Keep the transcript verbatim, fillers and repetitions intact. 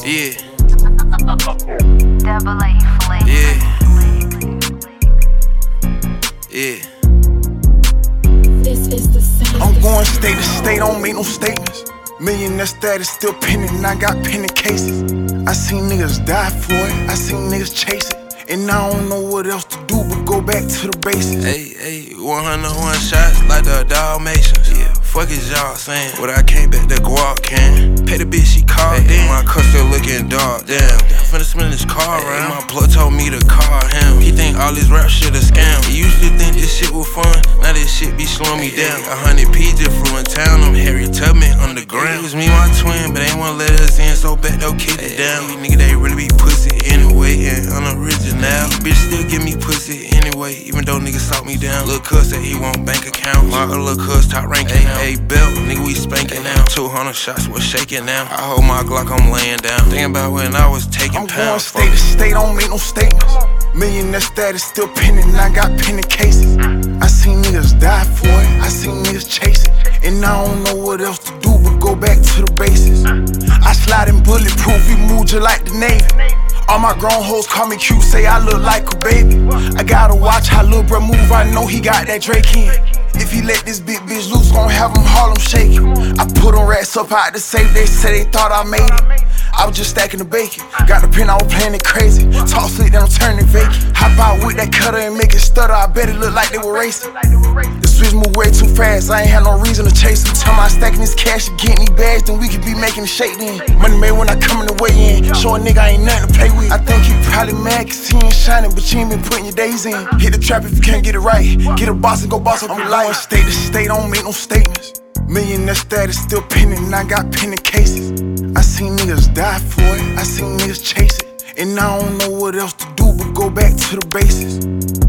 Yeah. Double A flavor. Yeah. Yeah. This is the sound. I'm going state to state, don't make no statements. Millionaire status still pending, and I got pending cases. I seen niggas die for it, I seen niggas chase it. And I don't know what else to do but go back to the basics. Hey, hey, one hundred one shots like the Dalmatians. Yeah, fuck is y'all saying? What I came back to guap can. Pay the bitch she called, hey, damn. My cuss still looking dark, damn. I'm finna spin this car hey, around. My plug told me to call him. He think all this rap shit a scam. He used to think this shit was fun, now this shit be slowing me down. A hundred P just flew in town, I'm Harry Tubman underground. It was me, my twin, but they ain't wanna let us in, so back they'll kick it down. These niggas, they really be pussy anyway, and unoriginal. Bitch still give me pussy anyway, even though niggas sought me down. Lil' cuz said he want bank account. My other lil' cuz top ranking now. Hey, belt, nigga, we spanking now. two hundred shots, we're shaking now. I hold my Glock, I'm laying down. Thinking about when I was taking I'm pounds. going state to state, don't make no statements. Millionaire status still pending, and I got pending cases. I seen niggas die for it, I seen niggas chase it. And I don't know what else to do but go back to the basics. I slide in bulletproof, we move just like the Navy. All my grown hoes call me cute, say I look like a baby. I gotta watch how lil' bro move, I know he got that Drake in. If he let this big bitch loose, gon' have him Harlem shaking. I put on racks up out the safe, they say they thought I made it. I was just stacking the bacon, got the pen, I was playing it crazy. Talk slick, then I'm turning vacant. Hop out with that cutter and make it stutter, I bet it look like they were racing. The switch move way too fast, I ain't had no reason to chase him. Tell my stacking this cash and getting these bags, then we could be making a shake then. Money made when I come in the way in, show a nigga I ain't nothing to play with. I think you probably mad cause he ain't shining, but you ain't been putting your days in. Hit the trap if you can't get it right, get a boss and go boss up your life. State to state, don't make no statements. Millionaire status still pending, and I got pending cases. I seen niggas die for it, I seen niggas chase it. And I don't know what else to do but go back to the basics.